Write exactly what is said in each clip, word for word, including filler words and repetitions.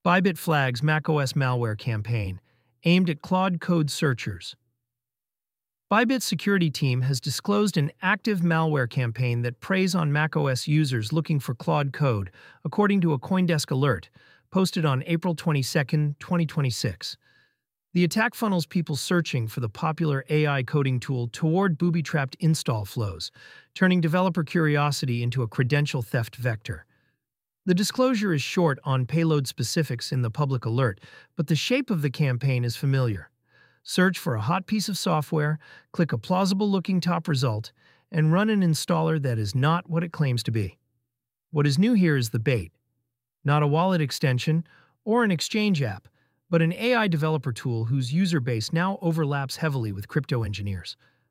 Bybit flags macOS malware campaign aimed at Claude Code searchers. Bybit's security team has disclosed an active malware campaign that preys on macOS users looking for Claude Code, according to a CoinDesk alert posted on April twenty-second, twenty twenty-six. The attack funnels people searching for the popular A I coding tool toward booby-trapped install flows, turning developer curiosity into a credential theft vector. The disclosure is short on payload specifics in the public alert, but the shape of the campaign is familiar. Search for a hot piece of software, click a plausible-looking top result, and run an installer that is not what it claims to be. What is new here is the bait. Not a wallet extension or an exchange app, but an A I developer tool whose user base now overlaps heavily with crypto engineers.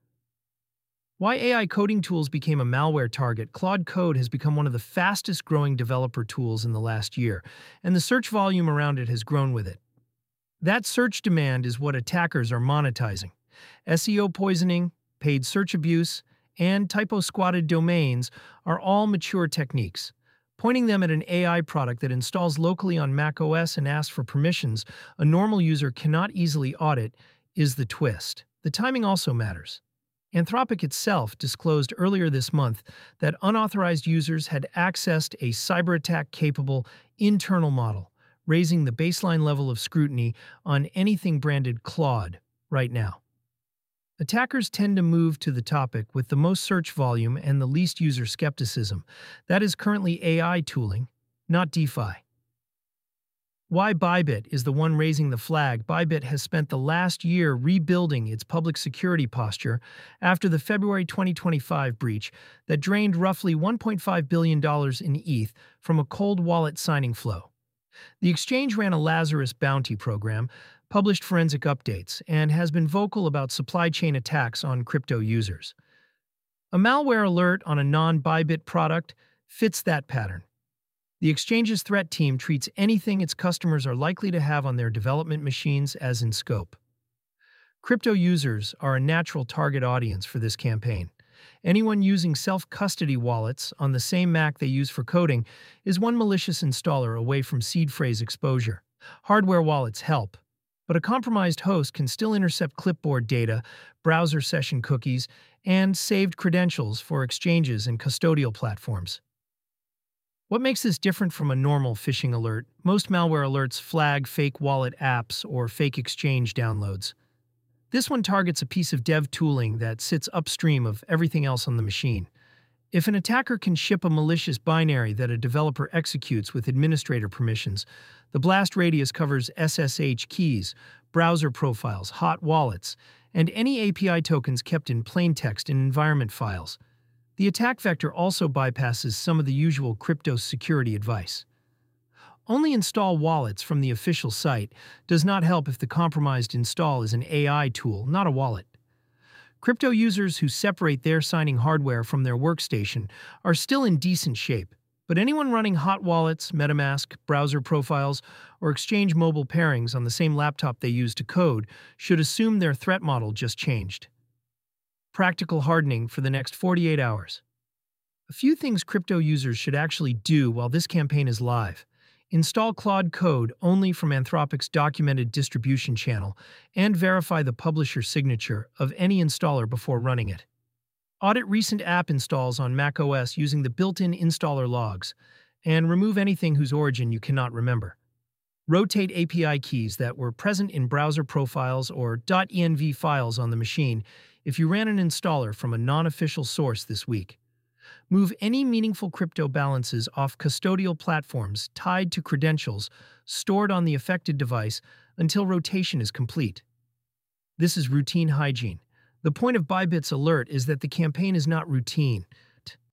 Why A I coding tools became a malware target. Claude Code has become one of the fastest-growing developer tools in the last year, and the search volume around it has grown with it. That search demand is what attackers are monetizing. S E O poisoning, paid search abuse, and typo-squatted domains are all mature techniques. Pointing them at an A I product that installs locally on macOS and asks for permissions a normal user cannot easily audit is the twist. The timing also matters. Anthropic itself disclosed earlier this month that unauthorized users had accessed a cyber attack-capable internal model, raising the baseline level of scrutiny on anything branded Claude right now. Attackers tend to move to the topic with the most search volume and the least user skepticism. That is currently A I tooling, not DeFi. Why Bybit is the one raising the flag. Bybit has spent the last year rebuilding its public security posture after the February twenty twenty-five breach that drained roughly one point five billion dollars in E T H from a cold wallet signing flow. The exchange ran a Lazarus bounty program, published forensic updates, and has been vocal about supply chain attacks on crypto users. A malware alert on a non-Bybit product fits that pattern. The exchange's threat team treats anything its customers are likely to have on their development machines as in scope. Crypto users are a natural target audience for this campaign. Anyone using self-custody wallets on the same Mac they use for coding is one malicious installer away from seed phrase exposure. Hardware wallets help, but a compromised host can still intercept clipboard data, browser session cookies, and saved credentials for exchanges and custodial platforms. What makes this different from a normal phishing alert? Most malware alerts flag fake wallet apps or fake exchange downloads. This one targets a piece of dev tooling that sits upstream of everything else on the machine. If an attacker can ship a malicious binary that a developer executes with administrator permissions, the blast radius covers S S H keys, browser profiles, hot wallets, and any A P I tokens kept in plain text in environment files. The attack vector also bypasses some of the usual crypto security advice. Only install wallets from the official site does not help if the compromised install is an A I tool, not a wallet. Crypto users who separate their signing hardware from their workstation are still in decent shape, but anyone running hot wallets, MetaMask, browser profiles, or Exchange mobile pairings on the same laptop they use to code should assume their threat model just changed. Practical hardening for the next forty-eight hours. A few things crypto users should actually do while this campaign is live. Install Claude Code only from Anthropic's documented distribution channel and verify the publisher signature of any installer before running it. Audit recent app installs on macOS using the built-in installer logs, and remove anything whose origin you cannot remember. Rotate A P I keys that were present in browser profiles or .env files on the machine if you ran an installer from a non-official source this week. Move any meaningful crypto balances off custodial platforms tied to credentials stored on the affected device until rotation is complete. This is routine hygiene. The point of Bybit's alert is that the campaign is not routine.